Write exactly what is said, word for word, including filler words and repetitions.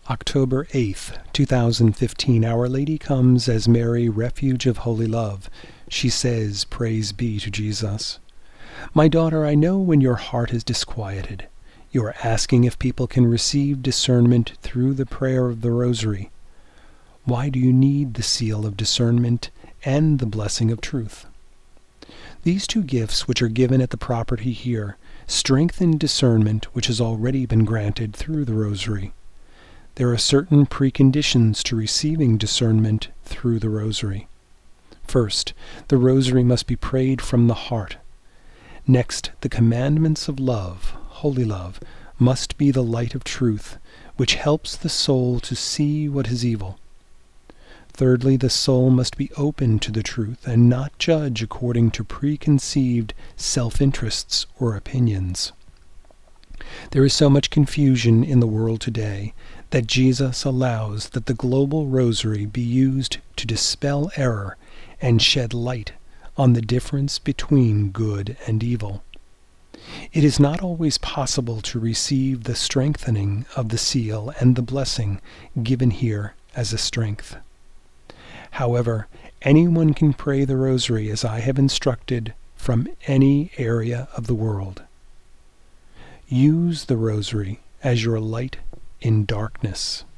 October eighth, two thousand fifteen. Our Lady comes as Mary, refuge of holy love. She says, "Praise be to Jesus." My daughter, I know when your heart is disquieted. You are asking if people can receive discernment through the prayer of the Rosary. Why do you need the seal of discernment and the blessing of truth? These two gifts, which are given at the property here, strengthen discernment which has already been granted through the Rosary. There are certain preconditions to receiving discernment through the Rosary. First, the Rosary must be prayed from the heart. Next, the commandments of love, holy love, must be the light of truth, which helps the soul to see what is evil. Thirdly, the soul must be open to the truth and not judge according to preconceived self-interests or opinions. There is so much confusion in the world today that Jesus allows that the global Rosary be used to dispel error and shed light on the difference between good and evil. It is not always possible to receive the strengthening of the seal and the blessing given here as a strength. However, anyone can pray the Rosary as I have instructed from any area of the world. Use the Rosary as your light in darkness.